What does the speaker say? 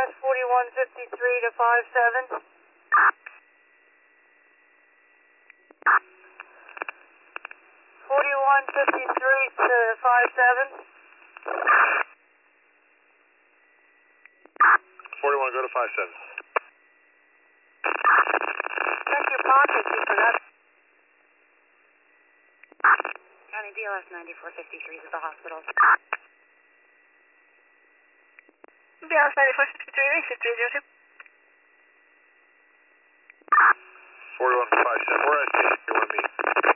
BRS 4153 to 57. 4153 to 57. 41, go to 57. Check your pockets, you forgot. County BLS 9453 is at the hospital. BRS 9453, 5302. 4157, where I see you want to meet?